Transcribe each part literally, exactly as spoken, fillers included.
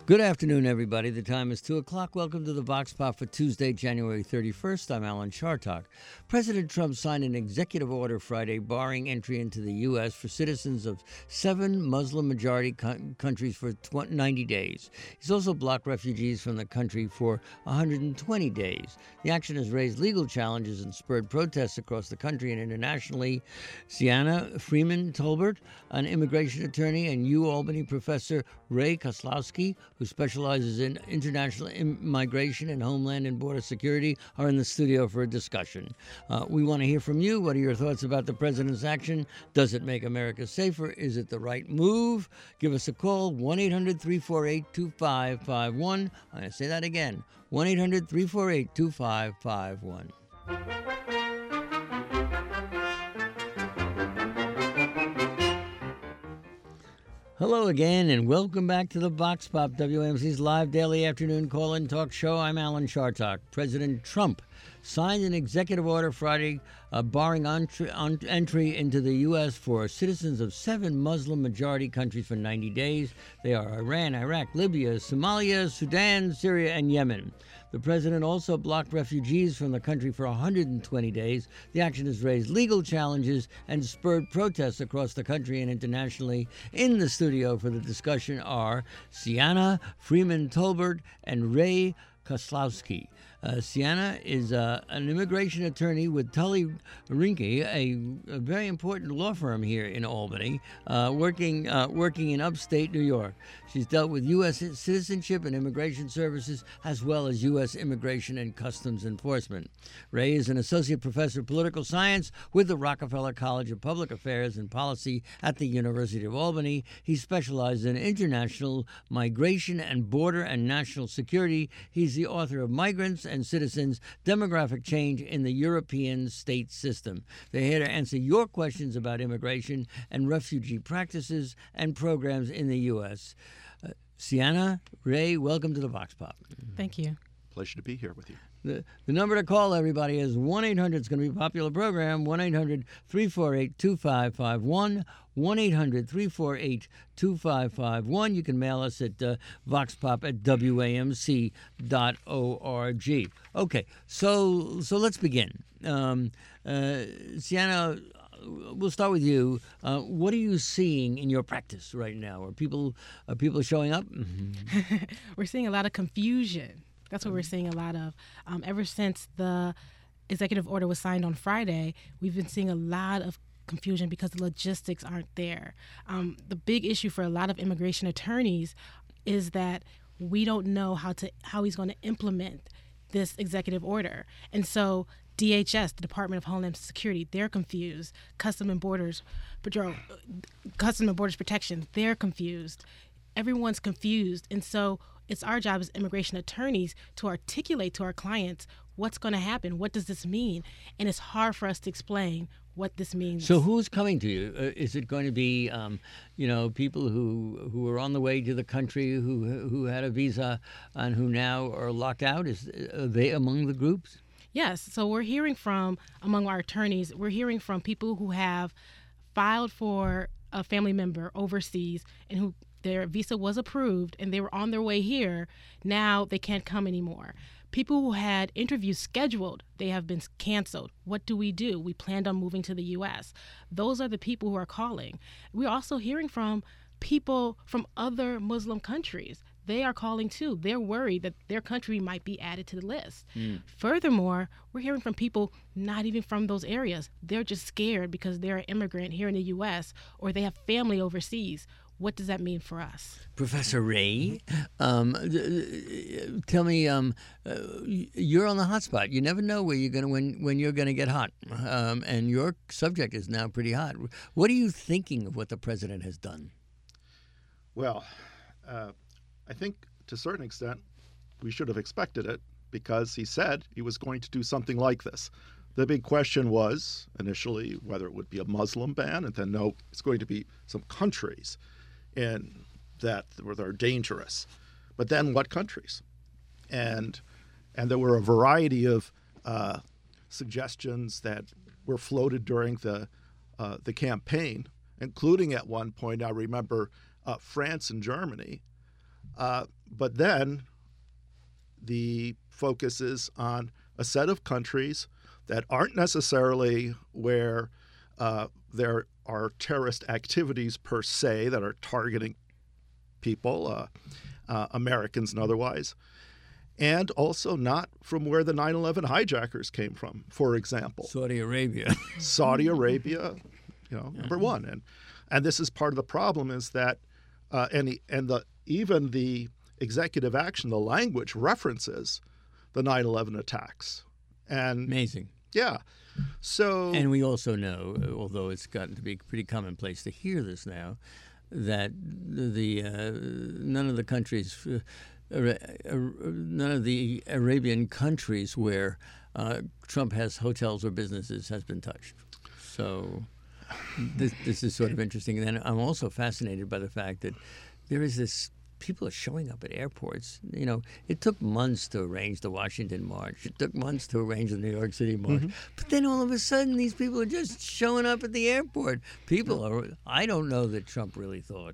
Good afternoon, everybody. The time is two o'clock. Welcome to the Vox Pop for Tuesday, January thirty-first. I'm Alan Chartok. President Trump signed an executive order Friday barring entry into the U S for citizens of seven Muslim-majority co- countries for ninety days. He's also blocked refugees from the country for one hundred twenty days. The action has raised legal challenges and spurred protests across the country and internationally. Sienna Freeman Tolbert, an immigration attorney, and UAlbany professor Ray Koslowski, who specializes in international migration and homeland and border security, are in the studio for a discussion. Uh, we want to hear from you. What are your thoughts about the president's action? Does it make America safer? Is it the right move? Give us a call, one eight hundred three four eight two five five one. I'm going to say that again, one eight hundred three four eight two five five one. Hello again, and welcome back to the Vox Pop, W M C's live daily afternoon call-in talk show. I'm Alan Chartok. President Trump signed an executive order Friday uh, barring entry, on, entry into the U S for citizens of seven Muslim-majority countries for ninety days. They are Iran, Iraq, Libya, Somalia, Sudan, Syria, and Yemen. The president also blocked refugees from the country for one hundred twenty days. The action has raised legal challenges and spurred protests across the country and internationally. In the studio for the discussion are Sienna Freeman Tolbert and Ray Koslowski. Uh, Sienna is uh, an immigration attorney with Tully Rinke, a, a very important law firm here in Albany, uh, working uh, working in upstate New York. She's dealt with U S citizenship and immigration services, as well as U S immigration and customs enforcement. Ray is an associate professor of political science with the Rockefeller College of Public Affairs and Policy at the University of Albany. He specializes in international migration and border and national security. He's the author of Migrants and Citizens, Demographic Change in the European State System. They're here to answer your questions about immigration and refugee practices and programs in the U S. Uh, Sienna, Ray, welcome to the Vox Pop. Thank you. Pleasure to be here with you. The, the number to call, everybody, is one eight hundred, it's going to be a popular program, one eight hundred three four eight two five five one, one eight hundred three four eight two five five one. You can mail us at uh, voxpop at W A M C dot org. Okay, so so let's begin. Um, uh, Sienna, we'll start with you. Uh, what are you seeing in your practice right now? Are people, are people showing up? Mm-hmm. We're seeing a lot of confusion. That's what we're seeing a lot of. Um, ever since the executive order was signed on Friday, we've been seeing a lot of confusion because the logistics aren't there. Um, the big issue for a lot of immigration attorneys is that we don't know how to how he's going to implement this executive order. And so D H S, the Department of Homeland Security, they're confused. Custom and Borders Patrol, Custom and Borders Protection, they're confused. Everyone's confused. And so it's our job as immigration attorneys to articulate to our clients what's going to happen. What does this mean? And it's hard for us to explain what this means. So who's coming to you? Uh, is it going to be, um, you know, people who who are on the way to the country, who who had a visa and who now are locked out? Is are they among the groups? Yes. So we're hearing from, among our attorneys, we're hearing from people who have filed for a family member overseas and who their visa was approved and they were on their way here. Now they can't come anymore. People who had interviews scheduled, they have been canceled. What do we do? We planned on moving to the U S. Those are the people who are calling. We're also hearing from people from other Muslim countries. They are calling too. They're worried that their country might be added to the list. Mm. Furthermore, we're hearing from people not even from those areas. They're just scared because they're an immigrant here in the U S or they have family overseas. What does that mean for us? Professor Ray, um, tell me, um, uh, you're on the hot spot. You never know where you're going to when when you're going to get hot, um, and your subject is now pretty hot. What are you thinking of what the president has done? Well, uh, I think to a certain extent we should have expected it because he said he was going to do something like this. The big question was initially whether it would be a Muslim ban, and then no, it's going to be some countries in that are dangerous. But then what countries? And and there were a variety of uh, suggestions that were floated during the uh, the campaign, including at one point, I remember uh, France and Germany Uh, but then the focus is on a set of countries that aren't necessarily where uh, there are terrorist activities per se that are targeting people, uh, uh, Americans and otherwise, and also not from where the nine eleven hijackers came from, for example. Saudi Arabia. Saudi Arabia, you know, number one. And and this is part of the problem is that uh, and, the, and the even the executive action, the language references the nine eleven attacks. And Amazing. yeah. So And we also know, although it's gotten to be pretty commonplace to hear this now, that the uh, none of the countries, uh, none of the Arabian countries where uh, Trump has hotels or businesses has been touched. So this, this is sort of interesting. And then I'm also fascinated by the fact that there is this. People are showing up at airports. You know, it took months to arrange the Washington March. It took months to arrange the New York City March. Mm-hmm. But then all of a sudden, these people are just showing up at the airport. People are. I don't know that Trump really thought.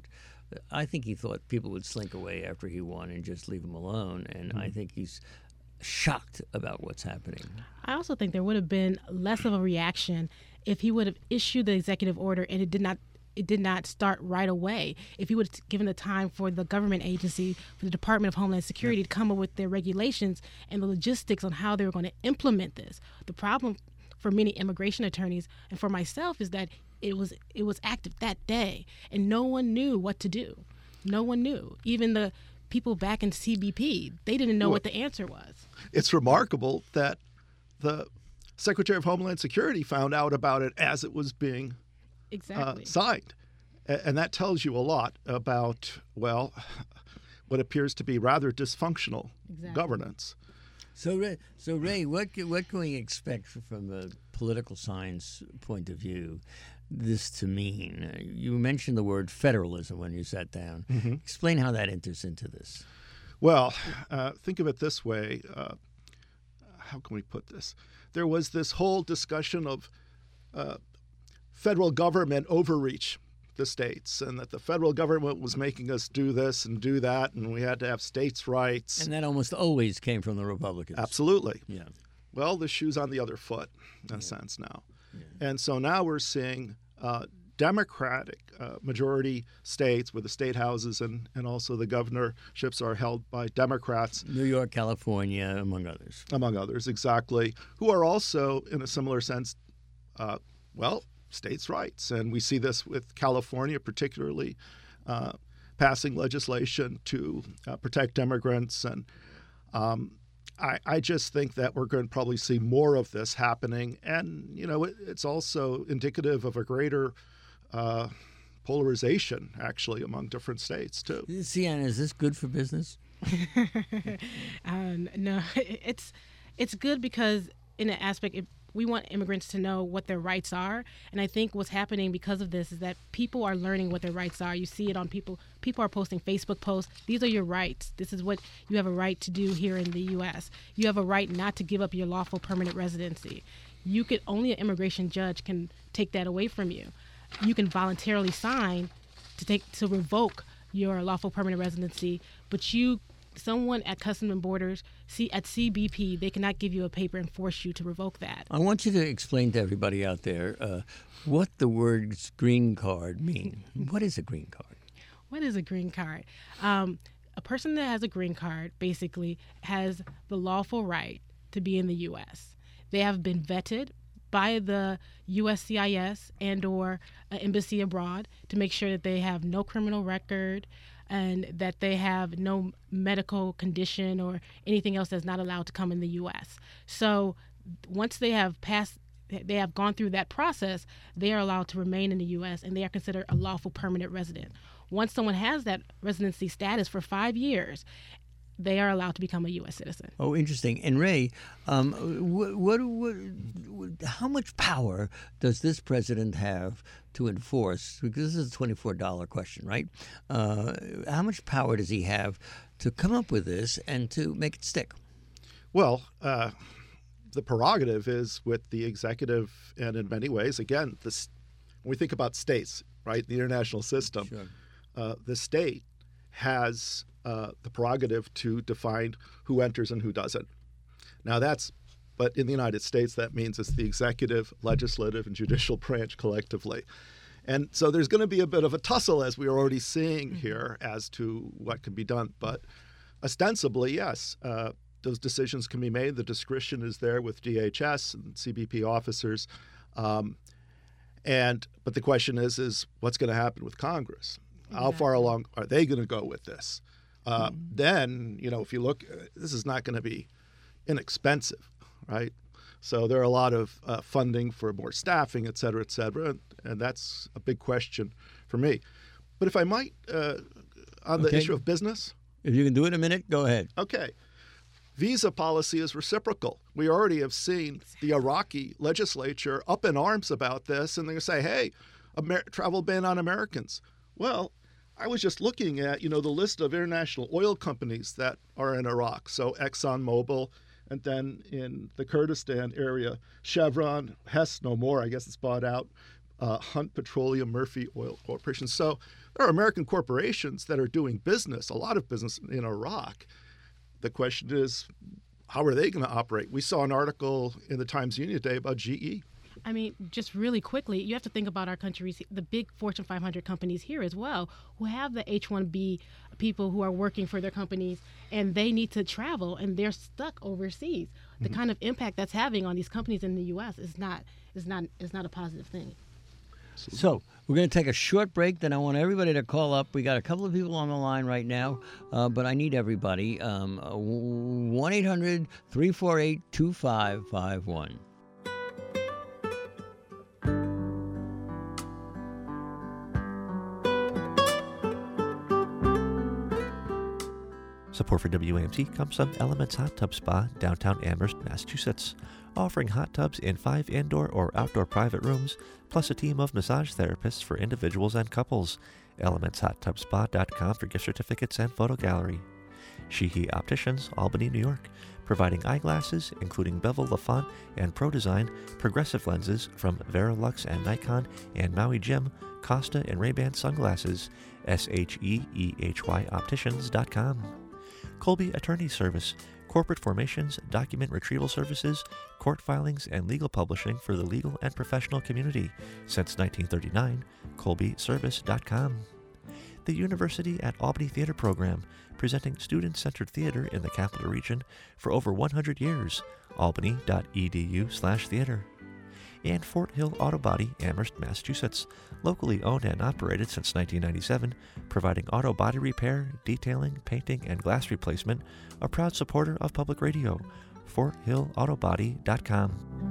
I think he thought people would slink away after he won and just leave him alone. And mm-hmm. I think he's shocked about what's happening. I also think there would have been less of a reaction if he would have issued the executive order and it did not. It did not start right away. If he would have given the time for the government agency, for the Department of Homeland Security to come up with their regulations and the logistics on how they were going to implement this. The problem for many immigration attorneys and for myself is that it was it was active that day and no one knew what to do. No one knew. Even the people back in C B P, they didn't know well, what the answer was. It's remarkable that the Secretary of Homeland Security found out about it as it was being Exactly. Uh, signed. And that tells you a lot about, well, what appears to be rather dysfunctional exactly. governance. So, Ray, so Ray, what what can we expect from a political science point of view this to mean? You mentioned the word federalism when you sat down. Mm-hmm. Explain how that enters into this. Well, uh, think of it this way. Uh, how can we put this? There was this whole discussion of uh, federal government overreach the states and that the federal government was making us do this and do that and we had to have states' rights. And that almost always came from the Republicans. Absolutely. Yeah. Well, the shoe's on the other foot in a yeah. sense now. Yeah. And so now we're seeing uh, Democratic uh, majority states where the state houses and, and also the governorships are held by Democrats. New York, California, among others. Among others, exactly. Who are also, in a similar sense, uh, well, states' rights. And we see this with California particularly uh, passing legislation to uh, protect immigrants. And um, I, I just think that we're going to probably see more of this happening. And, you know, it, it's also indicative of a greater uh, polarization, actually, among different states, too. Sienna, is this good for business? um, no, it's, it's good because in an aspect, it, we want immigrants to know what their rights are. And I think what's happening because of this is that people are learning what their rights are. You see it on people. People are posting Facebook posts. These are your rights. This is what you have a right to do here in the U S. You have a right not to give up your lawful permanent residency. You could only an immigration judge can take that away from you. You can voluntarily sign to take to revoke your lawful permanent residency, but you someone at Customs and Borders, see at C B P, they cannot give you a paper and force you to revoke that. I want you to explain to everybody out there uh, what the words green card mean. What is a green card? What is a green card? Um, a person that has a green card basically has the lawful right to be in the U S. They have been vetted by the U S C I S and or uh, embassy abroad to make sure that they have no criminal record, and that they have no medical condition or anything else that's not allowed to come in the U S. So once they have passed, they have gone through that process, they are allowed to remain in the U S and they are considered a lawful permanent resident. Once someone has that residency status for five years, they are allowed to become a U S citizen. Oh, interesting. And Ray, um, what, what, what, how much power does this president have to enforce? Because this is a twenty-four dollar question, right? Uh, how much power does he have to come up with this and to make it stick? Well, uh, the prerogative is with the executive, and in many ways, again, this, when we think about states, right, the international system, sure. uh, the state has uh, the prerogative to define who enters and who doesn't. Now that's, but in the United States, that means it's the executive, legislative, and judicial branch collectively. And so there's going to be a bit of a tussle, as we're already seeing here, as to what can be done. But ostensibly, yes, uh, those decisions can be made. The discretion is there with D H S and C B P officers. Um, and but the question is, is what's going to happen with Congress? Exactly. How far along are they going to go with this? Uh, mm-hmm. Then, you know, if you look, uh, this is not going to be inexpensive, right? So there are a lot of uh, funding for more staffing, et cetera, et cetera, and that's a big question for me. But if I might, uh, on the okay. issue of business. If you can do it in a minute, go ahead. Okay. Visa policy is reciprocal. We already have seen the Iraqi legislature up in arms about this, and they're going to say, hey, Amer- travel ban on Americans. Well, I was just looking at, you know, the list of international oil companies that are in Iraq. So ExxonMobil, and then in the Kurdistan area, Chevron, Hess, no more, I guess it's bought out, uh, Hunt Petroleum, Murphy Oil Corporation. So there are American corporations that are doing business, a lot of business in Iraq. The question is, how are they going to operate? We saw an article in the Times Union today about G E. I mean, just really quickly, you have to think about our countries, the big Fortune five hundred companies here as well, who have the H one B people who are working for their companies, and they need to travel, and they're stuck overseas. The mm-hmm. kind of impact that's having on these companies in the U S is not is not is not a positive thing. So we're going to take a short break. Then I want everybody to call up. We got a couple of people on the line right now, uh, but I need everybody. Um, one eight hundred three four eight two five five one. Support for W A M C comes from Elements Hot Tub Spa, downtown Amherst, Massachusetts, offering hot tubs in five indoor or outdoor private rooms, plus a team of massage therapists for individuals and couples. elements hot tub spa dot com for gift certificates and photo gallery. Sheehy Opticians, Albany, New York, providing eyeglasses, including Bevel LaFont and Pro Design, progressive lenses from Verilux and Nikon, and Maui Jim, Costa and Ray-Ban sunglasses, S H E E H Y opticians dot com. Colby Attorney Service, corporate formations, document retrieval services, court filings, and legal publishing for the legal and professional community. Since nineteen thirty-nine, colby service dot com. The University at Albany Theater Program, presenting student-centered theater in the Capital Region for over one hundred years. albany dot e d u slash theater. And Fort Hill Auto Body, Amherst, Massachusetts, locally owned and operated since nineteen ninety-seven, providing auto body repair, detailing, painting, and glass replacement, a proud supporter of public radio. fort hill auto body dot com.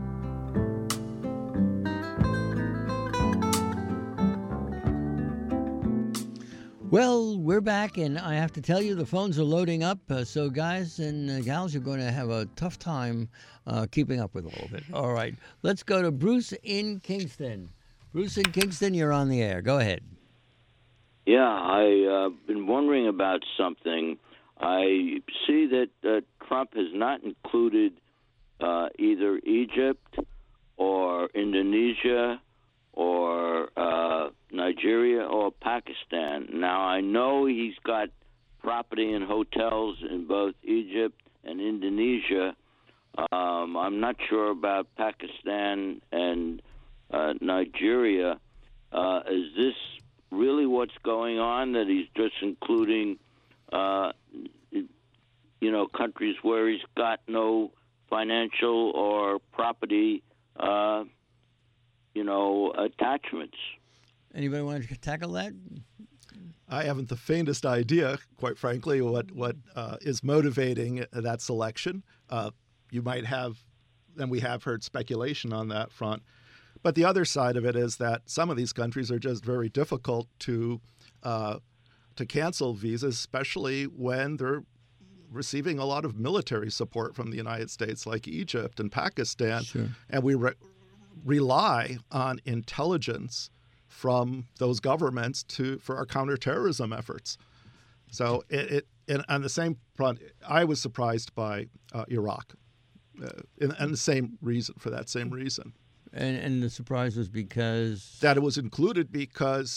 Well, we're back, and I have to tell you, the phones are loading up. Uh, so, guys and uh, gals, you're going to have a tough time uh, keeping up with all of it. All right, let's go to Bruce in Kingston. Bruce in Kingston, you're on the air. Go ahead. Yeah, I've uh, been wondering about something. I see that uh, Trump has not included uh, either Egypt or Indonesia or uh, Nigeria or Pakistan. Now, I know he's got property and hotels in both Egypt and Indonesia. Um, I'm not sure about Pakistan and uh, Nigeria. Uh, is this really what's going on, that he's just including, uh, you know, countries where he's got no financial or property uh you know, attachments? Anybody want to tackle that? I haven't the faintest idea, quite frankly, what what uh, is motivating that selection. Uh, you might have, and we have heard speculation on that front. But the other side of it is that some of these countries are just very difficult to uh, to cancel visas, especially when they're receiving a lot of military support from the United States, like Egypt and Pakistan. Sure. And we re- rely on intelligence from those governments to for our counterterrorism efforts. So it, it and on the same front, I was surprised by uh, Iraq, uh, and, and the same reason for that same reason. And and the surprise was because that it was included because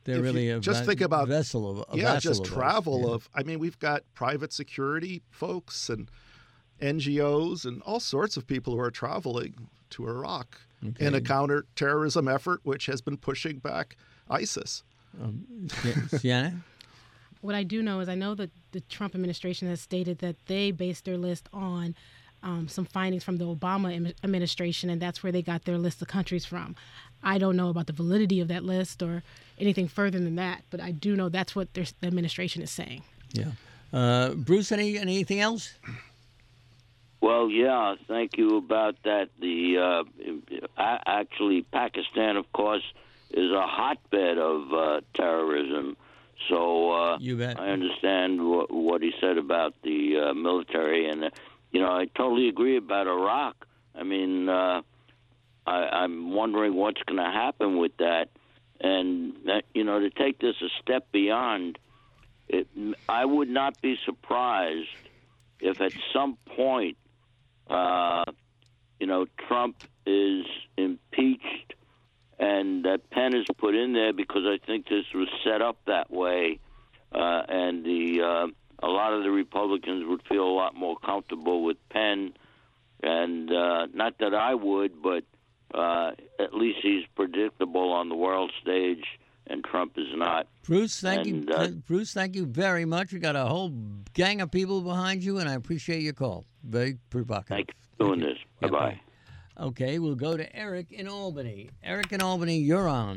They're if really you a just va- think about vessel of a yeah, vassal just of us. travel Yeah. of. I mean, we've got private security folks and N G Os and all sorts of people who are traveling to Iraq in a Okay. counterterrorism effort, which has been pushing back ISIS. Um, Si- Sienna? What I do know is I know that the Trump administration has stated that they based their list on um, some findings from the Obama am- administration, and that's where they got their list of countries from. I don't know about the validity of that list or anything further than that, but I do know that's what their, the administration is saying. Yeah. Uh, Bruce, any anything else? Well, yeah, thank you about that. The uh, a- actually, Pakistan, of course, is a hotbed of uh, terrorism. So uh, You bet. I understand what, what he said about the uh, military, and uh, you know, I totally agree about Iraq. I mean, uh, I, I'm wondering what's going to happen with that, and that, you know, to take this a step beyond, it, I would not be surprised if at some point, uh, you know, Trump is impeached and that pen is put in there because I think this was set up that way, uh, and the uh, a lot of the Republicans would feel a lot more comfortable with Penn, and uh, not that I would, but uh, at least he's predictable on the world stage, and Trump is not. Bruce, thank And, you. uh, Bruce, thank you very much. We got a whole gang of people behind you, and I appreciate your call. Very provocative. Thank you for doing this. Yeah, Bye-bye. bye. Okay, we'll go to Eric in Albany. Eric in Albany, you're on.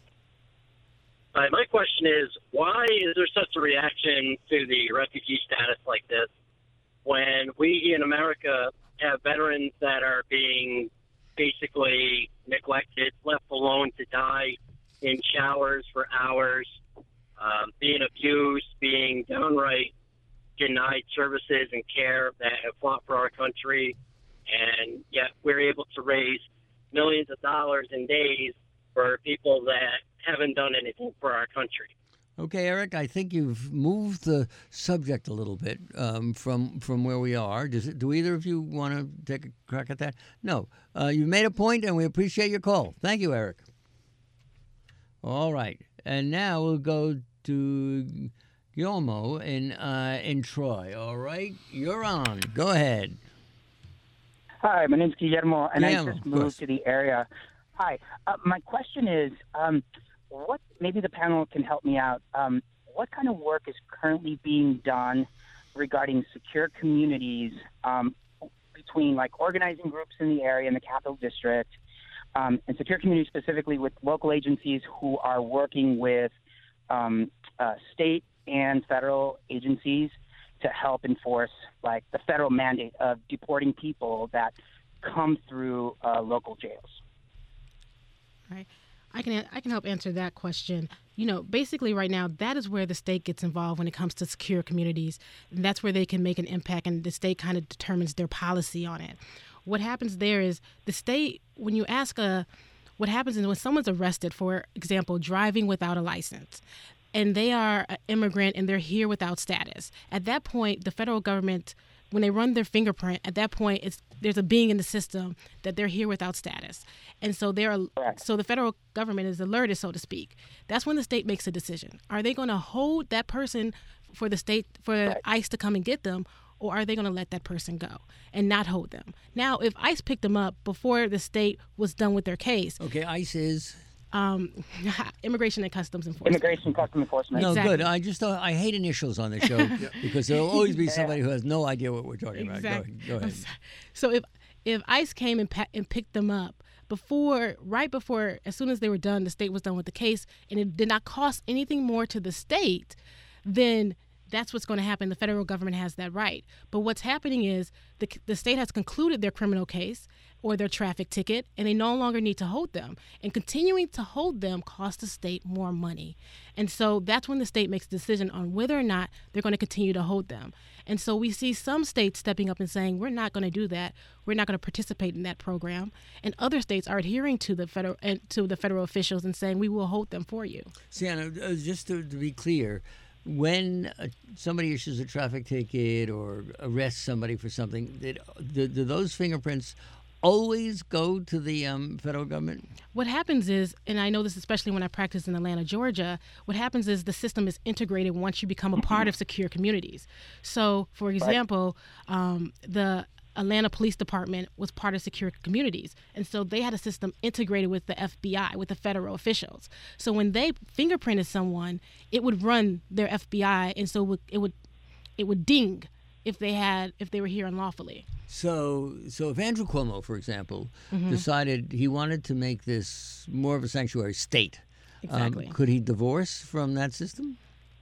Hi, my question is, why is there such a reaction to the refugee status like this when we in America have veterans that are being basically neglected, left alone to die in showers for hours, um, being abused, being downright denied services and care that have fought for our country, and yet we're able to raise millions of dollars in days for people that haven't done anything for our country. Okay, Eric, I think you've moved the subject a little bit um, from from where we are. Does it, do either of you want to take a crack at that? No. Uh, you made a point, and we appreciate your call. Thank you, Eric. All right, and now we'll go to Guillermo in uh, in Troy. All right, you're on. Go ahead. Hi, my name's Guillermo, and Guillermo, I just of course. moved to the area. Hi, uh, my question is, um, what? Maybe the panel can help me out. Um, what kind of work is currently being done regarding secure communities um, between, like, organizing groups in the area in the Capital District, um, and secure communities specifically with local agencies who are working with um, uh, state and federal agencies to help enforce, like, the federal mandate of deporting people that come through uh, local jails? Right. I can I can help answer that question. You know, basically right now, that is where the state gets involved when it comes to secure communities. And that's where they can make an impact, and the state kind of determines their policy on it. What happens there is the state, when you ask a, what happens is when someone's arrested, for example, driving without a license, and they are an immigrant and they're here without status, at that point, the federal government, when they run their fingerprint, at that point, it's there's a being in the system that they're here without status. And so they're so the federal government is alerted, so to speak. That's when the state makes a decision. Are they going to hold that person for the state, for Right. ICE to come and get them, or are they going to let that person go and not hold them? Now, if ICE picked them up before the state was done with their case, Okay, ICE is. um, Immigration and Customs Enforcement. Immigration and Customs Enforcement. No, Exactly. good. I just uh, I hate initials on the show because there'll always be somebody who has no idea what we're talking Exactly. about. Go ahead. Go ahead. So if if ICE came and pa- and picked them up before, right before, as soon as they were done, the state was done with the case, and it did not cost anything more to the state, then that's what's going to happen. The federal government has that right. But what's happening is the the state has concluded their criminal case or their traffic ticket, and they no longer need to hold them. And continuing to hold them costs the state more money. And so that's when the state makes a decision on whether or not they're going to continue to hold them. And so we see some states stepping up and saying, we're not going to do that. We're not going to participate in that program. And other states are adhering to the federal and to the federal officials and saying, we will hold them for you. Sienna, uh, just to, to be clear, when uh, somebody issues a traffic ticket or arrests somebody for something, did, do, do those fingerprints always go to the um, federal government? What happens is, and I know this especially when I practice in Atlanta, Georgia, what happens is the system is integrated once you become a part of secure communities. So, for example, um, the Atlanta Police Department was part of secure communities. And so they had a system integrated with the F B I, with the federal officials. So when they fingerprinted someone, it would run their F B I, and so it would it would, it would ding if they had if they were here unlawfully. So, so if Andrew Cuomo, for example, Mm-hmm. decided he wanted to make this more of a sanctuary state, Exactly. um, could he divorce from that system?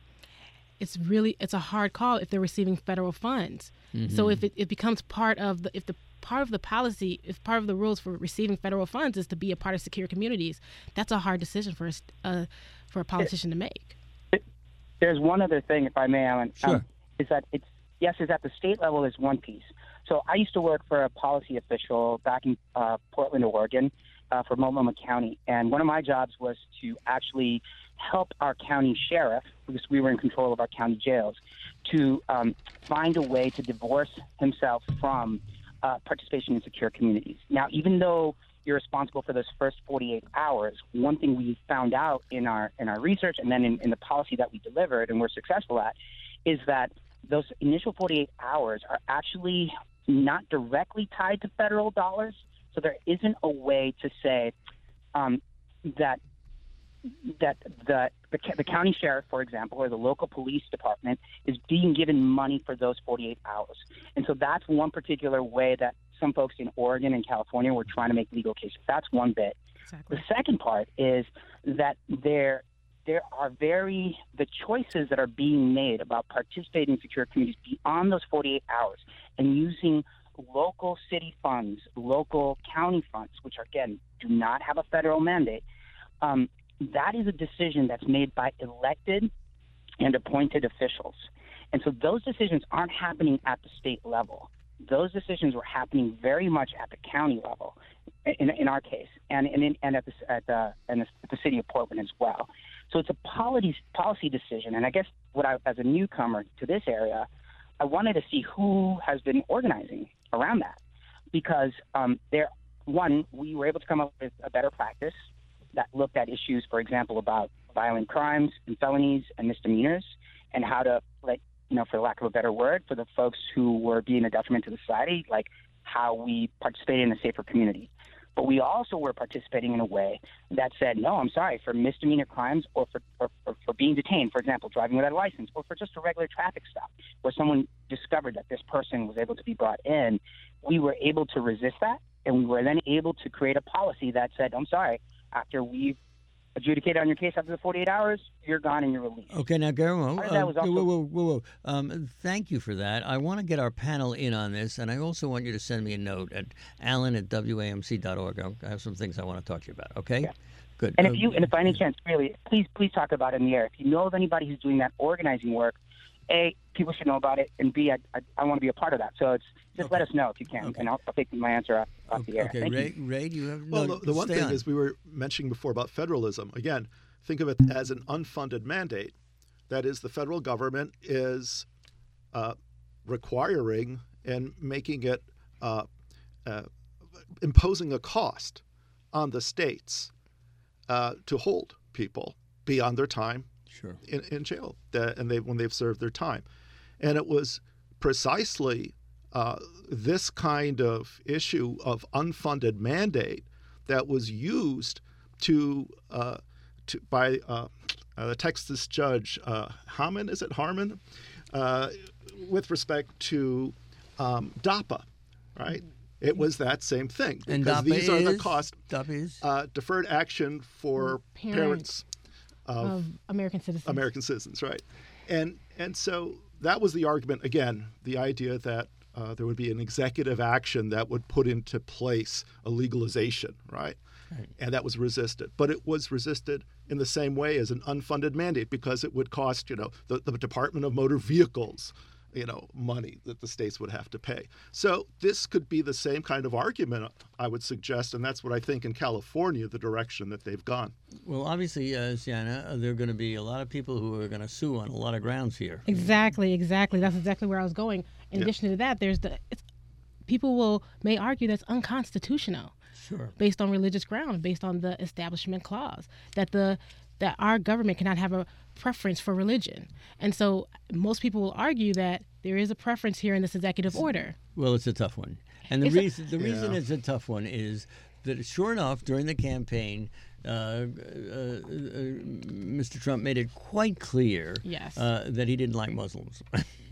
It's really it's a hard call if they're receiving federal funds. So if it, it becomes part of the if the part of the policy, if part of the rules for receiving federal funds is to be a part of secure communities, that's a hard decision for a, st- uh, for a politician to make. There's one other thing, if I may, Alan. Sure. Um, is that it's yes, is at the state level is one piece. So I used to work for a policy official back in uh, Portland, Oregon, uh, for Multnomah County, and one of my jobs was to actually help our county sheriff, because we were in control of our county jails, to um, find a way to divorce himself from uh, participation in secure communities. Now, even though you're responsible for those first forty-eight hours, one thing we found out in our in our research and then in, in the policy that we delivered and we're successful at is that those initial forty-eight hours are actually not directly tied to federal dollars. So there isn't a way to say um, that that the, the the county sheriff, for example, or the local police department is being given money for those forty-eight hours. And so that's one particular way that some folks in Oregon and California were trying to make legal cases. That's one bit. Exactly. The second part is that there there are very the choices that are being made about participating in secure communities beyond those forty-eight hours and using local city funds, local county funds, which again do not have a federal mandate. Um, that is a decision that's made by elected and appointed officials. And so those decisions aren't happening at the state level. Those decisions were happening very much at the county level, in, in our case, and, and, in, and at, the, at, the, and the, at the city of Portland as well. So it's a policy, policy decision. And I guess what I, as a newcomer to this area, I wanted to see who has been organizing around that. Because um, there, one, we were able to come up with a better practice that looked at issues, for example, about violent crimes and felonies and misdemeanors, and how to, like, you know, for lack of a better word, for the folks who were being a detriment to the society, like how we participated in a safer community. But we also were participating in a way that said, no, I'm sorry, for misdemeanor crimes or for, or, or for being detained, for example, driving without a license, or for just a regular traffic stop, where someone discovered that this person was able to be brought in, we were able to resist that, and we were then able to create a policy that said, I'm sorry, after we've adjudicated on your case after the forty-eight hours, you're gone and you're released. Okay, now, Guillermo, Part of that uh, was also- whoa, whoa, whoa, whoa. Um, thank you for that. I want to get our panel in on this, and I also want you to send me a note at alan at w a m c dot org. I have some things I want to talk to you about, okay? Yeah. Good. And Uh, if you, and if by any chance, really, please, please talk about it in the air. If you know of anybody who's doing that organizing work, A, people should know about it, and B, I, I, I want to be a part of that. So it's just Okay. let us know if you can, Okay. and I'll, I'll take my answer off, off the air. Okay, Thank Ray, you. Ray, do you have... Well, no, the, the one stay thing on. is we were mentioning before about federalism. Again, think of it as an unfunded mandate. That is, the federal government is uh, requiring and making it, uh, uh, imposing a cost on the states uh, to hold people beyond their time Sure. in, in jail, that, and they when they've served their time. And it was precisely uh, this kind of issue of unfunded mandate that was used to, uh, to by uh, uh, the Texas judge uh, Harmon, is it Harmon, uh, with respect to um, DAPA, right? It was that same thing And because DAPA these are the is- costs. DAPA is? Uh, deferred action for Parent parents of Of American citizens. American citizens, right? And and so that was the argument again, the idea that uh, there would be an executive action that would put into place a legalization, right? Right. And that was resisted, but it was resisted in the same way as an unfunded mandate because it would cost, you know, the, the Department of Motor Vehicles, you know, money that the states would have to pay. So this could be the same kind of argument, I would suggest, and that's what I think in California, the direction that they've gone. Well, obviously, uh, Sienna, uh, there are going to be a lot of people who are going to sue on a lot of grounds here. Exactly, exactly. That's exactly where I was going. In Yeah. addition to that, there's the it's, people will may argue that's unconstitutional. Sure. Based on religious grounds, based on the Establishment Clause, that the that our government cannot have a preference for religion. And so most people will argue that there is a preference here in this executive order. Well, it's a tough one. And the It's a- reason the reason Yeah. it's a tough one is that, sure enough, during the campaign, uh, uh, uh, Mister Trump made it quite clear Yes. uh, that he didn't like Muslims.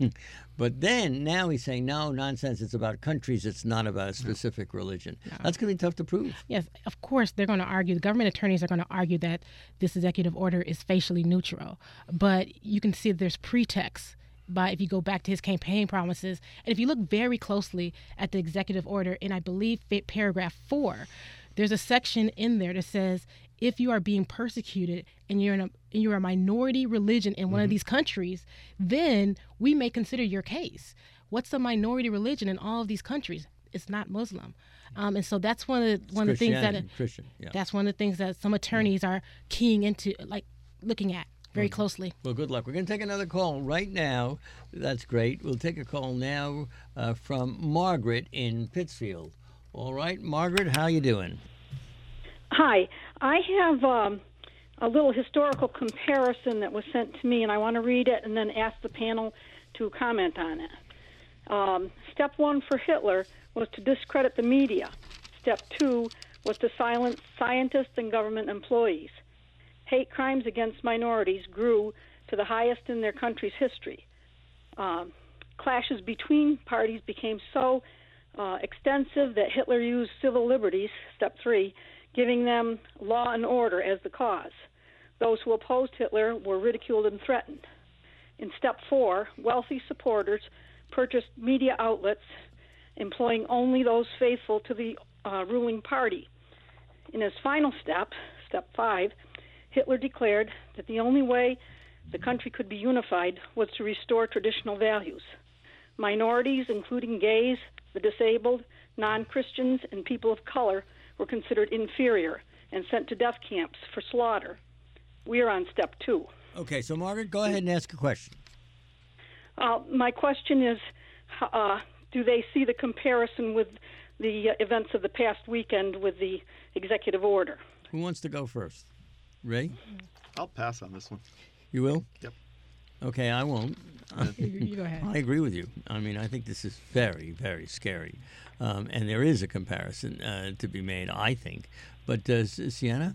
But then, now he's saying, no, nonsense, it's about countries, it's not about a specific religion. That's going to be tough to prove. Yes, of course, they're going to argue, the government attorneys are going to argue that this executive order is facially neutral. But you can see that there's pretext by, if you go back to his campaign promises, and if you look very closely at the executive order, in I believe fa- paragraph four, there's a section in there that says, if you are being persecuted and you're in a and you're a minority religion in one of these countries, then we may consider your case. What's a minority religion in all of these countries? It's not Muslim, um, and so that's one of the, one of the things that Christianity, Christian, yeah. that's one of the things that some attorneys are keying into, like looking at very closely. Well, good luck. We're going to take another call right now. That's great. We'll take a call now uh, from Margaret in Pittsfield. All right, Margaret, how you doing? Hi, I have um, a little historical comparison that was sent to me, and I want to read it and then ask the panel to comment on it. Um, step one for Hitler was to discredit the media. Step two was to silence scientists and government employees. Hate crimes against minorities grew to the highest in their country's history. Um, clashes between parties became so uh, extensive that Hitler used civil liberties, step three, giving them law and order as the cause. Those who opposed Hitler were ridiculed and threatened. In step four, wealthy supporters purchased media outlets, employing only those faithful to the uh, ruling party. In his final step, step five, Hitler declared that the only way the country could be unified was to restore traditional values. Minorities, including gays, the disabled, non-Christians, and people of color, were considered inferior and sent to death camps for slaughter. We are on step two. Okay, so Margaret, go ahead and ask a question. Uh, my question is, uh, do they see the comparison with the uh, events of the past weekend with the executive order? Who wants to go first? Ray? I'll pass on this one. You will? Yep. Okay, I won't. You, you go ahead. I agree with you. I mean, I think this is very, very scary. Um, and there is a comparison uh, to be made, I think. But uh, Sienna?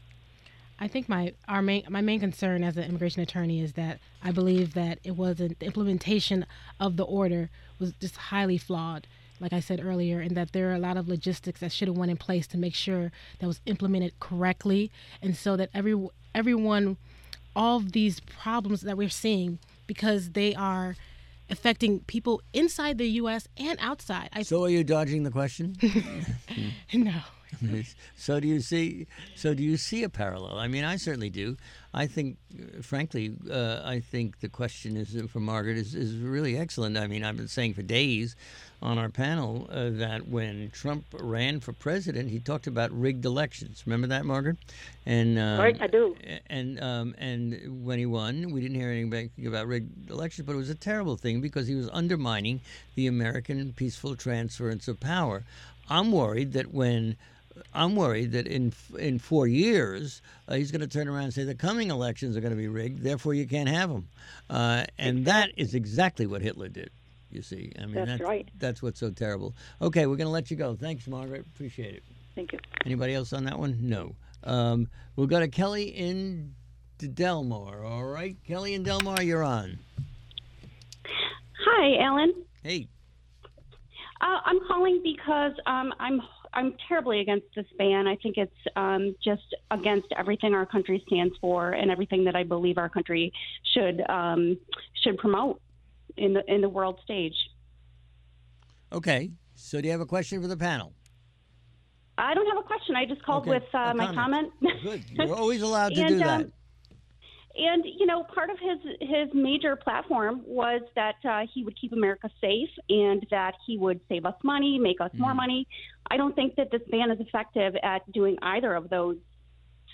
I think my our main my main concern as an immigration attorney is that I believe that it wasn't the implementation of the order was just highly flawed, like I said earlier, and that there are a lot of logistics that should have went in place to make sure that was implemented correctly, and so that every everyone, all of these problems that we're seeing, because they are affecting people inside the U S and outside. I, So are you dodging the question? no. So do you see? So do you see a parallel? I mean, I certainly do. I think, uh, frankly, uh, I think the question is uh, for Margaret is, is really excellent. I mean, I've been saying for days on our panel uh, that when Trump ran for president, he talked about rigged elections. Remember that, Margaret? And um, Right, I do. And um, and when he won, we didn't hear anything about rigged elections, but it was a terrible thing because he was undermining the American peaceful transference of power. I'm worried that when I'm worried that in in four years uh, he's going to turn around and say the coming elections are going to be rigged, therefore you can't have them, uh, and that is exactly what Hitler did. You see, I mean That's that's, right. that's what's so terrible. Okay, we're going to let you go. Thanks, Margaret. Appreciate it. Thank you. Anybody else on that one? No. Um, we'll go to Kelly in Delmar. All right, Kelly in Delmar, you're on. Hi, Alan. Hey. Uh, I'm calling because um, I'm I'm terribly against this ban. I think it's um, just against everything our country stands for and everything that I believe our country should um, should promote in the in the world stage. Okay. So do you have a question for the panel? I don't have a question. I just called Okay, with uh, a my comment. Good. You're always allowed to and, do that. Um, And, you know, part of his his major platform was that uh, he would keep America safe and that he would save us money, make us more money. I don't think that this ban is effective at doing either of those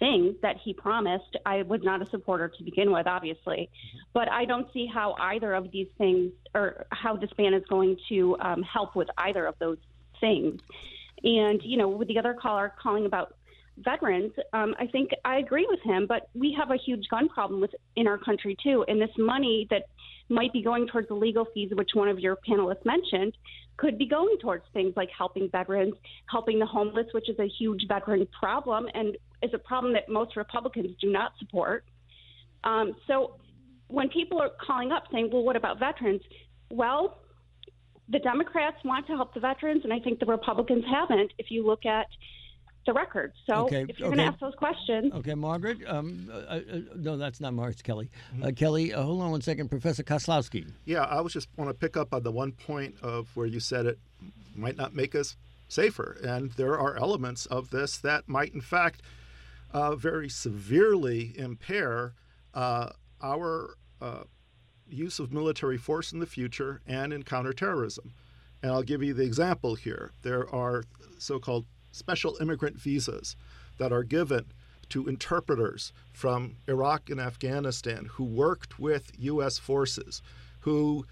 things that he promised. I was not a supporter to begin with, obviously, but I don't see how either of these things, or how this ban is going to um, help with either of those things. And, you know, with the other caller calling about veterans, um, I think I agree with him, but we have a huge gun problem with in our country, too. And this money that might be going towards the legal fees, which one of your panelists mentioned, could be going towards things like helping veterans, helping the homeless, which is a huge veteran problem and is a problem that most Republicans do not support. Um, so when people are calling up saying, well, what about veterans? Well, the Democrats want to help the veterans, and I think the Republicans haven't, if you look at the record. So Okay, if you're okay. going to ask those questions. Okay, Margaret. Um, uh, uh, no, that's not Margaret. It's Kelly. Uh, Kelly, uh, hold on one second. Professor Koslowski. Yeah, I was just want to pick up on the one point of where you said it might not make us safer. And there are elements of this that might, in fact, uh, very severely impair uh, our uh, use of military force in the future and in counterterrorism. And I'll give you the example here. There are so-called special immigrant visas that are given to interpreters from Iraq and Afghanistan who worked with U S forces, who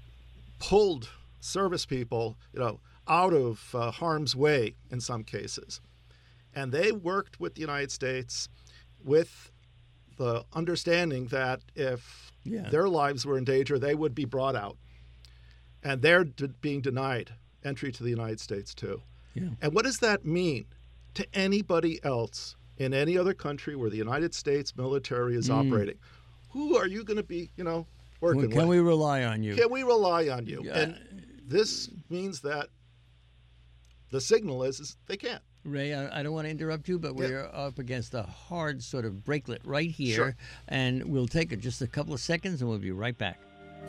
pulled service people, you know, out of uh, harm's way in some cases. And they worked with the United States with the understanding that if Yeah. their lives were in danger, they would be brought out. And they're d- being denied entry to the United States, too. Yeah. And what does that mean to anybody else in any other country where the United States military is Mm. operating? Who are you going to be, you know, working Well, can with? we rely on you? Can we rely on you? Yeah. And this means that the signal is, is they can't. Ray, I, I don't want to interrupt you, but Yeah. we're up against a hard sort of brakelet right here. Sure. And we'll take it just a couple of seconds and we'll be right back.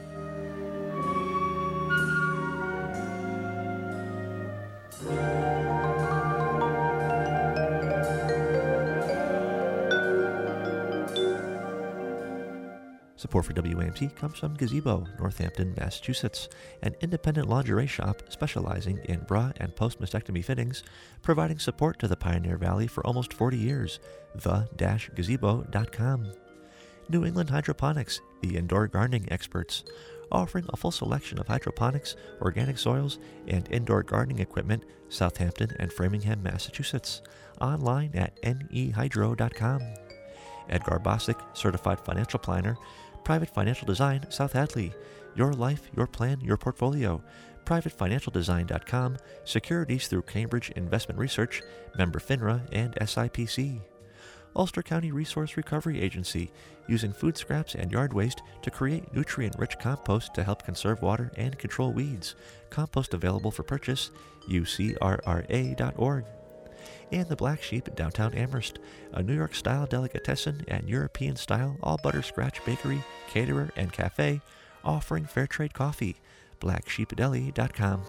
Support for W A M C comes from Gazebo, Northampton, Massachusetts, an independent lingerie shop specializing in bra and post-mastectomy fittings, providing support to the Pioneer Valley for almost forty years. the dash gazebo dot com. New England Hydroponics, the indoor gardening experts, offering a full selection of hydroponics, organic soils, and indoor gardening equipment, Southampton and Framingham, Massachusetts. Online at N E hydro dot com. Edgar Bosick, Certified Financial Planner, Private Financial Design, South Hadley. Your life, your plan, your portfolio. private financial design dot com. Securities through Cambridge Investment Research, member FINRA and S I P C. Ulster County Resource Recovery Agency, using food scraps and yard waste to create nutrient-rich compost to help conserve water and control weeds. Compost available for purchase, U C R R A dot org. And the Black Sheep downtown Amherst, a New York-style delicatessen and European-style all-butter-scratch bakery, caterer, and cafe, offering fair trade coffee. black sheep deli dot com.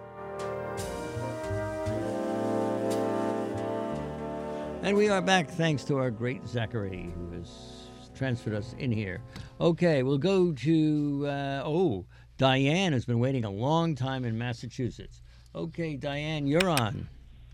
And we are back thanks to our great Zachary, who has transferred us in here. Okay, we'll go to, uh, oh, Diane has been waiting a long time in Massachusetts. Okay, Diane, you're on.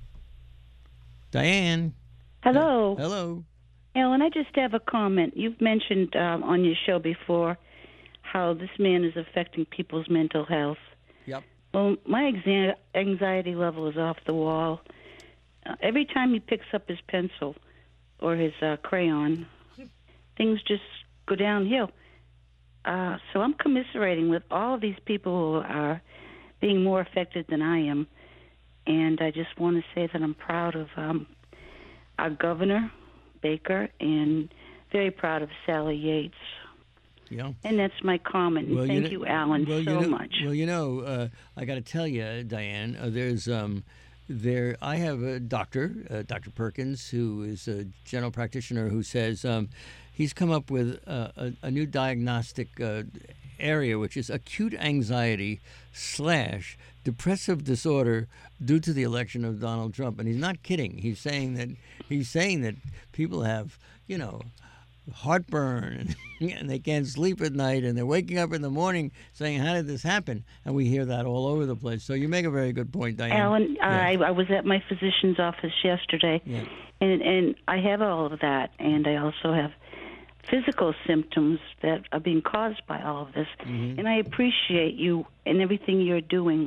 Diane. Hello. Hello. Ellen, I just have a comment. You've mentioned um, on your show before how this man is affecting people's mental health. Yep. Well, my exa- anxiety level is off the wall. Uh, every time he picks up his pencil or his uh, crayon, things just go downhill. Uh, so I'm commiserating with all of these people who are being more affected than I am. And I just want to say that I'm proud of um, our governor, Baker, and very proud of Sally Yates. Yeah. And that's my comment. And Well, thank know- you, Alan, well, so you know, much. Well, you know, uh, I got to tell you, Diane, uh, there's um, there. I have a doctor, uh, Doctor Perkins, who is a general practitioner, who says um, he's come up with uh, a, a new diagnostic uh, area, which is acute anxiety slash depressive disorder due to the election of Donald Trump. And he's not kidding. He's saying that he's saying that people have, you know, heartburn and, and they can't sleep at night and they're waking up in the morning saying, how did this happen? And we hear that all over the place. So you make a very good point, Diane. Alan, Yes. I, I was at my physician's office yesterday, Yeah. and, and I have all of that, and I also have physical symptoms that are being caused by all of this. Mhm. And I appreciate you and everything you're doing.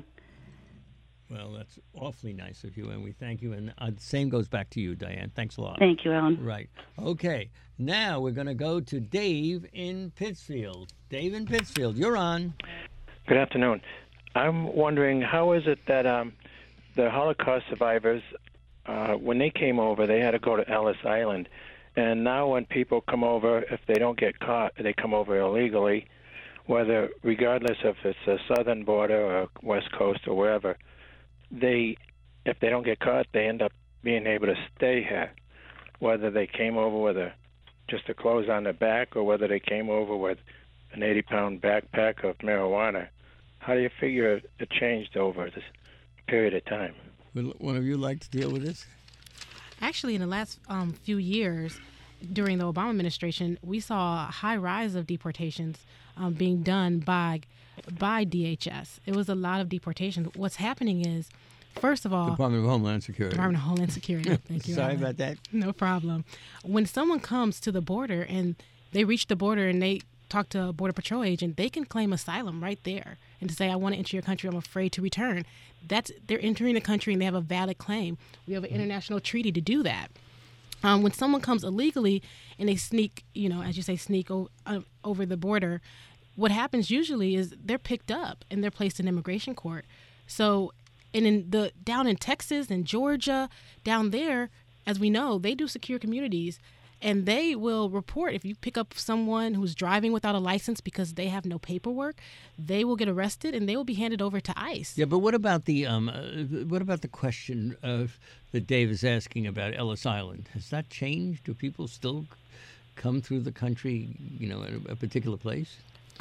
Well, that's awfully nice of you, and we thank you. And uh, the same goes back to you, Diane. Thanks a lot. Thank you, Alan. Right. Okay. Now we're going to go to Dave in Pittsfield. Dave in Pittsfield, you're on. Good afternoon. I'm wondering, how is it that um, the Holocaust survivors, uh, when they came over, they had to go to Ellis Island. And now when people come over, if they don't get caught, they come over illegally, whether, regardless if it's a southern border or west coast or wherever, they, if they don't get caught, they end up being able to stay here, whether they came over with a just a clothes on their back or whether they came over with an eighty-pound backpack of marijuana. How do you figure it changed over this period of time? Would one of you like to deal with this? Actually, in the last um, few years, during the Obama administration, we saw a high rise of deportations um, being done by by D H S. It was a lot of deportations. What's happening is, first of all, Department of Homeland Security. Department of Homeland Security. Thank you. Sorry Alan. about that. No problem. When someone comes to the border and they reach the border and they talk to a Border Patrol agent, they can claim asylum right there and to say, I want to enter your country, I'm afraid to return. That's they're entering the country and they have a valid claim. We have an international treaty to do that. Um, when someone comes illegally and they sneak, you know, as you say, sneak o- uh, over the border, what happens usually is they're picked up and they're placed in immigration court. So, and in the down in Texas and Georgia, down there, as we know, they do secure communities. And they will report if you pick up someone who's driving without a license because they have no paperwork, they will get arrested and they will be handed over to ICE. Yeah, but what about the um, uh, what about the question of that Dave is asking about Ellis Island? Has that changed? Do people still come through the country, you know, at a, a particular place?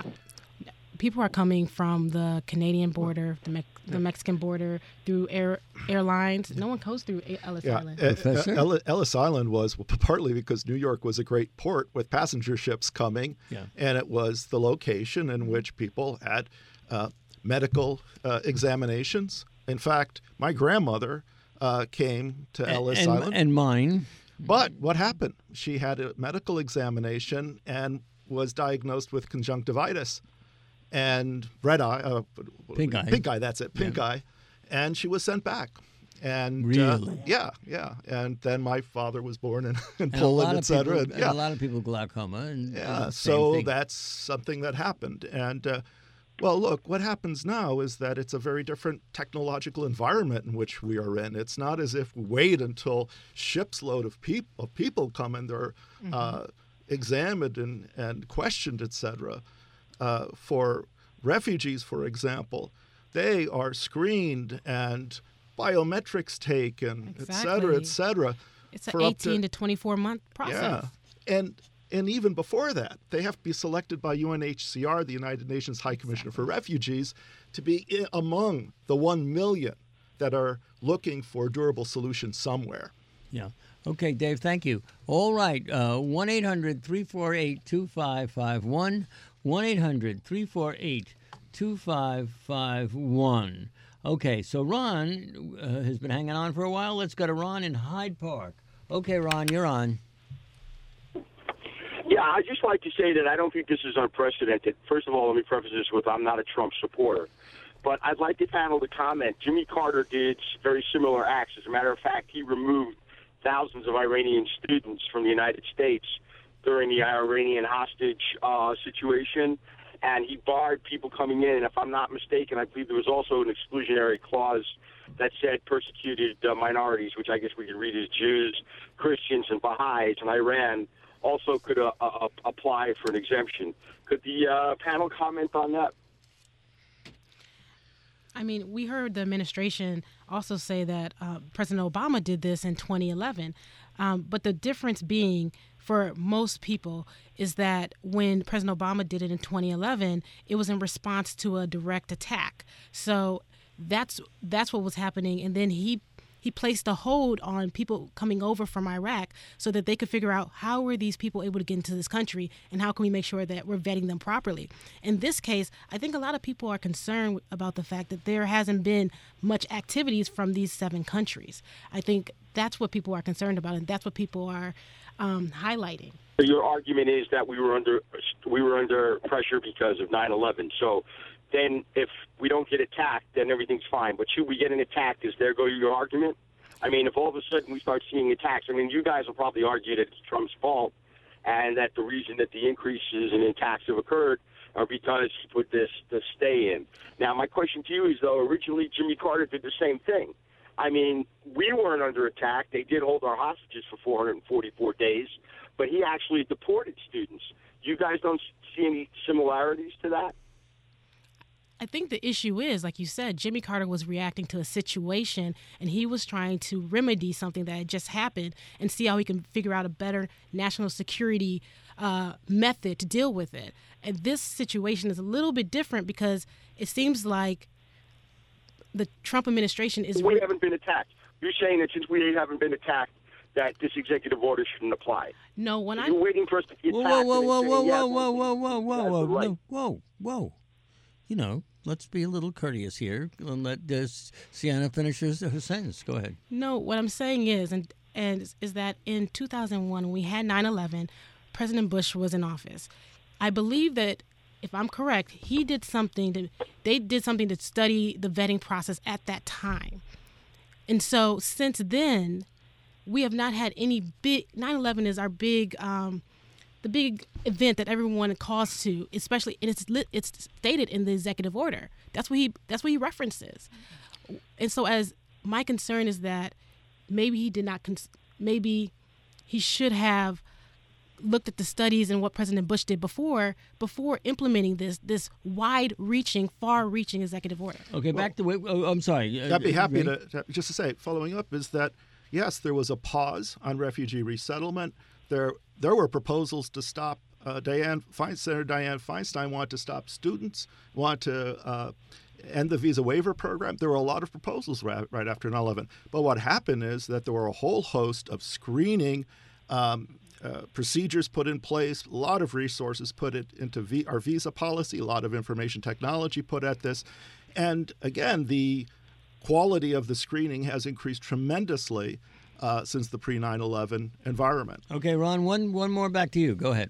People are coming from the Canadian border, the, Me- the Mexican border, through air airlines. No one goes through Ellis Yeah, Island. uh, uh, Ellis, Ellis Island was well, partly because New York was a great port with passenger ships coming, Yeah. and it was the location in which people had uh, medical uh, examinations. In fact, my grandmother uh, came to Ellis and, Island. And mine. But what happened? She had a medical examination and was diagnosed with conjunctivitis and red eye, uh, Pink eye. Pink eye, that's it, pink Yeah. eye. And she was sent back. And uh, Really? yeah, yeah. And then my father was born in, in And a Poland, lot et of cetera. people- And, and yeah. a lot of people glaucoma. And, Yeah, and so same thing. that's something that happened. And, uh, well, look, what happens now is that it's a very different technological environment in which we are in. It's not as if we wait until ships load of, peop- of people come and they're uh, examined and, and questioned, et cetera. Uh, for refugees, for example, they are screened and biometrics taken, et cetera, et cetera. It's an for up eighteen to twenty-four month process. Yeah, and and even before that, they have to be selected by U N H C R, the United Nations High Commissioner for Refugees, to be I- among the one million that are looking for durable solutions somewhere. Yeah. Okay, Dave, thank you. All right, uh, one eight hundred three four eight two five five one, one eight hundred three four eight two five five one. Okay, so Ron uh, has been hanging on for a while. Let's go to Ron in Hyde Park. Okay, Ron, you're on. Yeah, I'd just like to say that I don't think this is unprecedented. First of all, let me preface this with I'm not a Trump supporter. But I'd like the panel to comment. Jimmy Carter did very similar acts. As a matter of fact, he removed thousands of Iranian students from the United States during the Iranian hostage uh, situation, and he barred people coming in. And if I'm not mistaken, I believe there was also an exclusionary clause that said persecuted uh, minorities, which I guess we could read as Jews, Christians, and Baha'is in Iran, also could uh, uh, apply for an exemption. Could the uh, panel comment on that? I mean, we heard the administration also say that uh, President Obama did this in twenty eleven. Um, but the difference being for most people is that when President Obama did it in twenty eleven, it was in response to a direct attack. So that's that's what was happening. And then he he placed a hold on people coming over from Iraq so that they could figure out how were these people able to get into this country and how can we make sure that we're vetting them properly. In this case, I think a lot of people are concerned about the fact that there hasn't been much activities from these seven countries. I think that's what people are concerned about, and that's what people are um, highlighting. Your argument is that we were under we were under pressure because of nine eleven. So then if we don't get attacked, then everything's fine. But should we get an attack, is there go your argument? I mean, if all of a sudden we start seeing attacks, I mean, you guys will probably argue that it's Trump's fault and that the reason that the increases in attacks have occurred are because he put this, this stay in. Now, my question to you is, though, originally Jimmy Carter did the same thing. I mean, we weren't under attack. They did hold our hostages for four hundred forty-four days, but he actually deported students. You guys don't see any similarities to that? I think the issue is, like you said, Jimmy Carter was reacting to a situation, and he was trying to remedy something that had just happened and see how he can figure out a better national security uh, method to deal with it. And this situation is a little bit different because it seems like the Trump administration is... We haven't been attacked. You're saying that since we haven't been attacked, that this executive order shouldn't apply. No, when I... You're waiting for us to get attacked. Whoa, whoa, whoa, whoa, saying, whoa, yeah, whoa, whoa, whoa, whoa, whoa, right. no, whoa, whoa. You know, let's be a little courteous here and let uh, Sienna finish her, her sentence. Go ahead. No, what I'm saying is, and, and is that in two thousand one, when we had nine eleven, President Bush was in office. I believe that, if I'm correct, he did something to, they did something to study the vetting process at that time. And so since then, we have not had any big, nine eleven is our big, um, the big event that everyone calls to, especially, and it's lit, it's stated in the executive order. That's what he, that's what he references. And so as my concern is that maybe he did not, cons- maybe he should have looked at the studies and what President Bush did before, before implementing this, this wide-reaching, far-reaching executive order. Okay, Well, back to, wait, oh, I'm sorry. I'd be happy Ray? to, to, just to say, following up, is that, yes, there was a pause on refugee resettlement. There there were proposals to stop, uh, Dianne Fein, Senator Dianne Feinstein wanted to stop students, wanted to uh, end the visa waiver program. There were a lot of proposals right, right after nine eleven. But what happened is that there were a whole host of screening um, uh, procedures put in place, a lot of resources put it into v- our visa policy, a lot of information technology put at this. And again, the quality of the screening has increased tremendously uh, since the pre nine eleven environment. Okay, Ron, one one more back to you. Go ahead.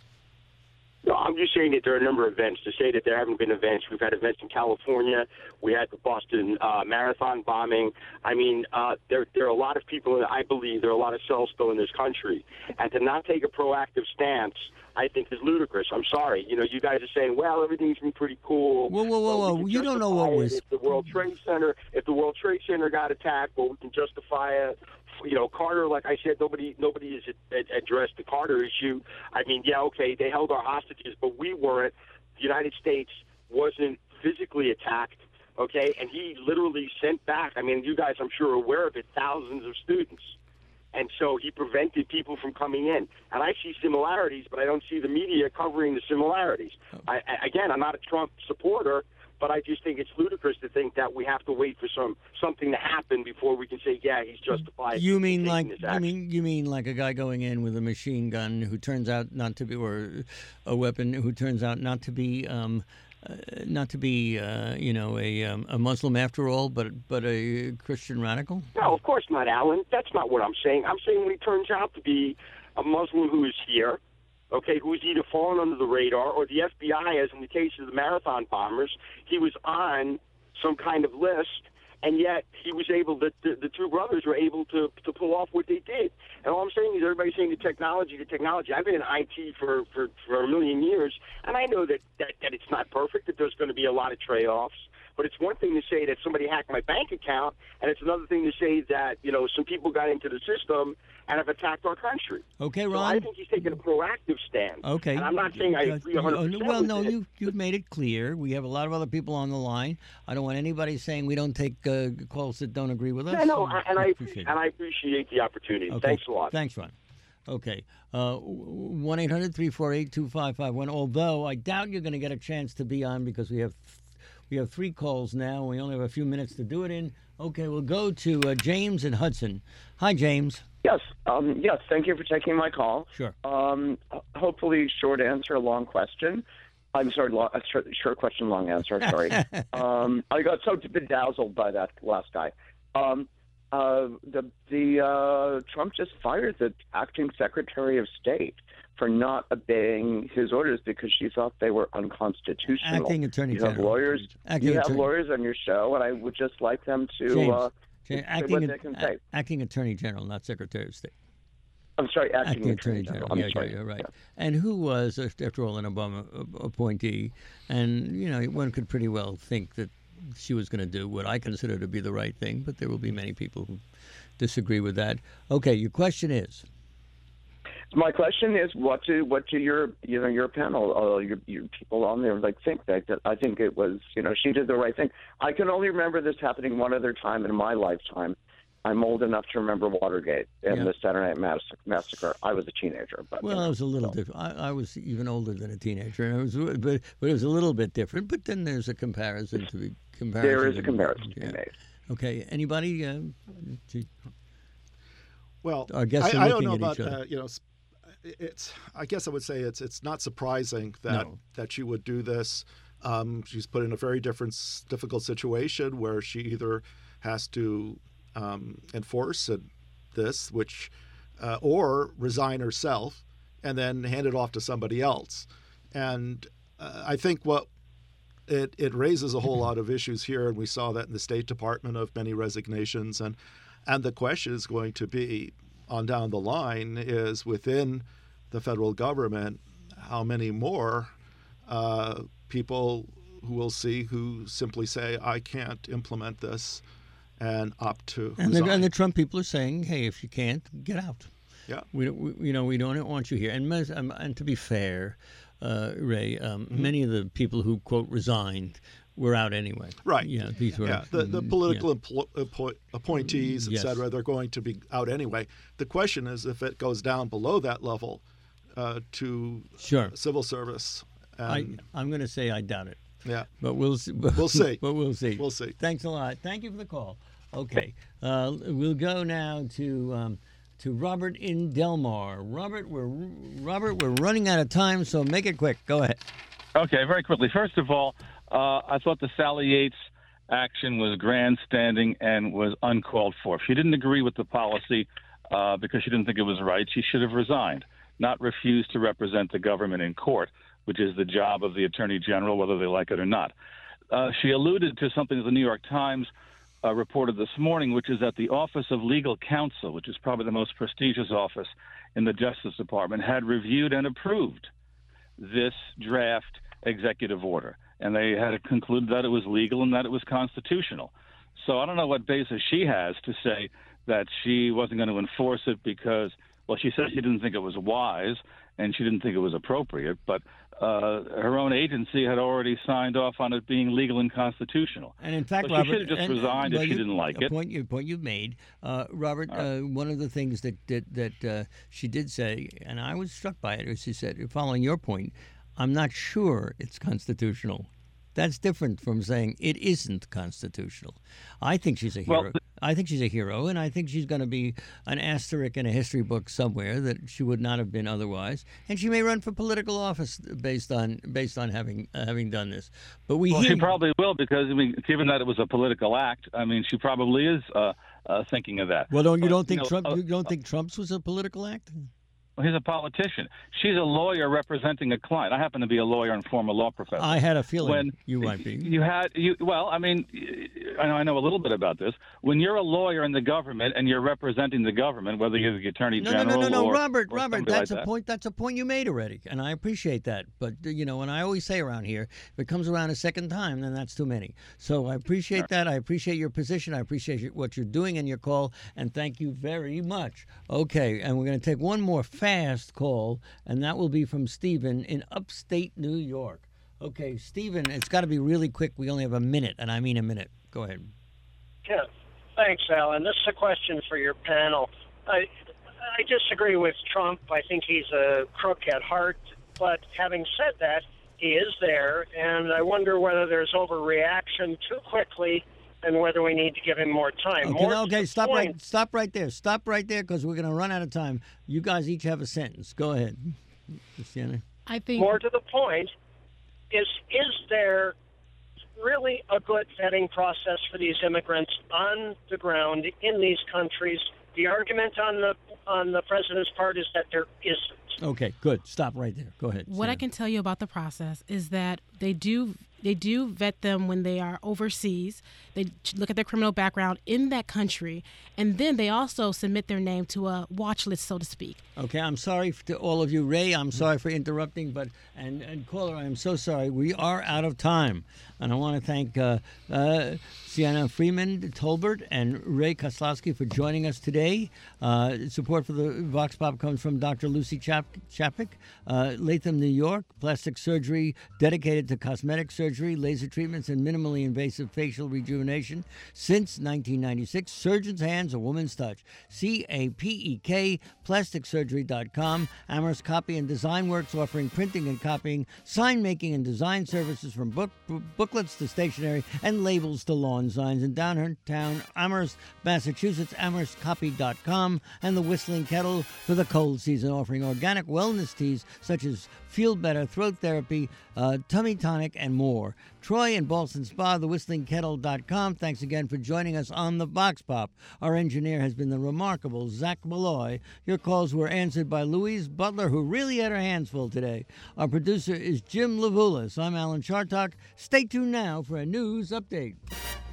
No, I'm just saying that there are a number of events. To say that there haven't been events, we've had events in California. We had the Boston uh, Marathon bombing. I mean, uh, there there are a lot of people. I believe there are a lot of cells still in this country, and to not take a proactive stance, I think, is ludicrous. I'm sorry. You know, you guys are saying, well, everything's been pretty cool. Whoa, whoa, whoa, Well, whoa! we You can don't know what justify it was. If the World Trade Center, if the World Trade Center got attacked, well, we can justify it. You know, Carter, like I said, nobody nobody has ad- addressed the Carter issue. I mean, yeah, okay, they held our hostages, but we weren't. The United States wasn't physically attacked, okay? And he literally sent back, I mean, you guys, I'm sure, are aware of it, thousands of students. And so he prevented people from coming in. And I see similarities, but I don't see the media covering the similarities. I, I, again, I'm not a Trump supporter, but I just think it's ludicrous to think that we have to wait for some something to happen before we can say, yeah, he's justified. You mean in like taking this you action. mean you mean like a guy going in with a machine gun who turns out not to be, or a weapon who turns out not to be, um, uh, not to be, uh, you know, a um, a Muslim after all, but but a Christian radical? No, of course not, Alan. That's not what I'm saying. I'm saying when he turns out to be a Muslim who is here, okay, who is either fallen under the radar or the F B I, as in the case of the marathon bombers, he was on some kind of list, and yet he was able to, the, the two brothers were able to, to pull off what they did. And all I'm saying is everybody's saying the technology, the technology. I've been in I T for, for, for a million years, and I know that, that, that it's not perfect, that there's going to be a lot of trade-offs. But it's one thing to say that somebody hacked my bank account, and it's another thing to say that, you know, some people got into the system and have attacked our country. Okay, So Ron. I think he's taking a proactive stand. Okay. And I'm not saying I agree one hundred percent Well, with no, it. you, you've made it clear. We have a lot of other people on the line. I don't want anybody saying we don't take uh, calls that don't agree with us. Yeah, no, I- and I appreciate it. and I appreciate the opportunity. Okay. Thanks a lot. Thanks, Ron. Okay. Uh, one eight hundred three four eight two five five one. Although I doubt you're going to get a chance to be on because we have We have three calls now. We only have a few minutes to do it in. Okay, we'll go to uh, James in Hudson. Hi, James. Yes, um, yes. Thank you for taking my call. Sure. Um, hopefully, short answer, long question. I'm sorry, long, uh, short, short question, long answer. Sorry. um, I got so bedazzled by that last guy. Um, uh, the the uh, Trump just fired the acting Secretary of State for not obeying his orders because she thought they were unconstitutional. Acting Attorney you have General. lawyers. Acting you have attorney. lawyers on your show, and I would just like them to James, uh, James, say acting, what they can a- say. acting Attorney General, not Secretary of State. I'm sorry, acting, Acting Attorney General. I'm yeah, sorry. yeah, you're right. And who was, after all, an Obama appointee. And, you know, one could pretty well think that she was going to do what I consider to be the right thing, but there will be many people who disagree with that. Okay, your question is? My question is, what do what do your you know your panel, uh, your your people on there like think that, that I think it was you know she did the right thing. I can only remember this happening one other time in my lifetime. I'm old enough to remember Watergate and Yeah. the Saturday Night Mass- Massacre. I was a teenager, but Well, I was a little different. I, I was even older than a teenager, and I was, but, but it was a little bit different. But then there's a comparison to be comparison. there is a to- comparison to yeah. be made. Okay, anybody? Um, to, Well, Our guests I, are I don't looking know at each about other. uh, you know. s- It's. I guess I would say it's. It's not surprising that No. that she would do this. Um, she's put in a very different, s- difficult situation where she either has to um, enforce it, this, which, uh, or resign herself, and then hand it off to somebody else. And uh, I think what it it raises a whole lot of issues here, and we saw that in the State Department of many resignations, and and the question is going to be on down the line is within the federal government, how many more uh, people who will see who simply say, I can't implement this and opt to and, the, resign. and the Trump people are saying, "Hey, if you can't, get out." Yeah. We, don't, we you know we don't want you here. And mes- um, and to be fair, uh, Ray, um, Mm-hmm. many of the people who quote resigned were out anyway. Right. Yeah. These were. Yeah, the, the mm, political yeah. emplo- appo- appointees, et Yes. cetera, they're going to be out anyway. The question is if it goes down below that level uh, to Sure. civil service. I, And, I'm going to say I doubt it. yeah. But we'll see. But, We'll see. But we'll see. We'll see. Thanks a lot. Thank you for the call. Okay. Uh, we'll go now to um, to Robert in Delmar. Robert, we're Robert, we're running out of time, so make it quick. Go ahead. Okay, very quickly. First of all, uh, I thought the Sally Yates action was grandstanding and was uncalled for. If she didn't agree with the policy uh, because she didn't think it was right, she should have resigned, not refused to represent the government in court, which is the job of the Attorney General, whether they like it or not. Uh, she alluded to something that the New York Times uh, reported this morning, which is that the Office of Legal Counsel, which is probably the most prestigious office in the Justice Department, had reviewed and approved this draft executive order. And they had concluded that it was legal and that it was constitutional. So I don't know what basis she has to say that she wasn't going to enforce it because, well, she said she didn't think it was wise and she didn't think it was appropriate, but uh, her own agency had already signed off on it being legal and constitutional. And in fact, so Robert, she should have just and, resigned well, if she you- didn't like a it. Point, your point you've made, uh, Robert. Uh, one of the things that that that uh, she did say, and I was struck by it, is she said, following your point, I'm not sure it's constitutional. That's different from saying it isn't constitutional. I think she's a hero. Well, I think she's a hero, and I think she's going to be an asterisk in a history book somewhere that she would not have been otherwise. And she may run for political office based on based on having uh, having done this. But we Well, hear she probably will because, I mean, given that it was a political act, I mean, she probably is uh, uh, thinking of that. Well, don't you But, don't think know, Trump? uh, You don't think Trump's was a political act? Well, he's a politician. She's a lawyer representing a client. I happen to be a lawyer and former law professor. I had a feeling When you might be. You had you well, I mean, I know, I know a little bit about this. When you're a lawyer in the government and you're representing the government, whether you're the attorney No, no, general no, no, no, or Robert, or Robert. somebody That's like a that. point. That's a point you made already, and I appreciate that. But you know, and I always say around here, if it comes around a second time, then that's too many. So I appreciate that. I appreciate your position. I appreciate your- what you're doing and your call, and thank you very much. Okay, and we're going to take one more fast call, and that will be from Stephen in upstate New York. Okay, Stephen, it's got to be really quick. We only have a minute, and I mean a minute. Go ahead. Yeah, thanks, Alan. This is a question for your panel. I I disagree with Trump. I think he's a crook at heart. But having said that, He is there, and I wonder whether there's overreaction too quickly and whether we need to give him more time. Okay, more okay, stop point, right, stop right there. Stop right there because we're going to run out of time. You guys each have a sentence. Go ahead, Christiana. I think more to the point is: is there really a good vetting process for these immigrants on the ground in these countries? The argument on the on the president's part is that there isn't. Okay, good. Stop right there. Go ahead. What Sarah. I can tell you about the process is that they do they do vet them when they are overseas. They look at their criminal background in that country, and then they also submit their name to a watch list, so to speak. Okay, I'm sorry to all of you. Ray, I'm sorry for interrupting, but and, and caller, I am so sorry. We are out of time. And I want to thank uh, uh, Sienna Freeman Tolbert and Ray Koslowski for joining us today. Uh, support for the Vox Pop comes from Doctor Lucy Chap- Chapik, uh, Latham, New York, plastic surgery dedicated to cosmetic surgery, laser treatments, and minimally invasive facial rejuvenation. Since nineteen ninety-six, surgeon's hands, a woman's touch. C A P E K, plastic surgery dot com. Amherst Copy and Design Works, offering printing and copying, sign making and design services from book, booklets to stationery and labels to lawn signs. In downtown Amherst, Massachusetts, amherst copy dot com. And the Whistling Kettle for the cold season, offering organic wellness teas such as Feel Better, Throat Therapy, uh, Tummy Tonic, and more. Troy and Boston Spa, the whistling kettle dot com. Thanks again for joining us on the Vox Pop. Our engineer has been the remarkable Zach Malloy. Your calls were answered by Louise Butler, who really had her hands full today. Our producer is Jim Levulis. I'm Alan Chartok. Stay tuned now for a news update.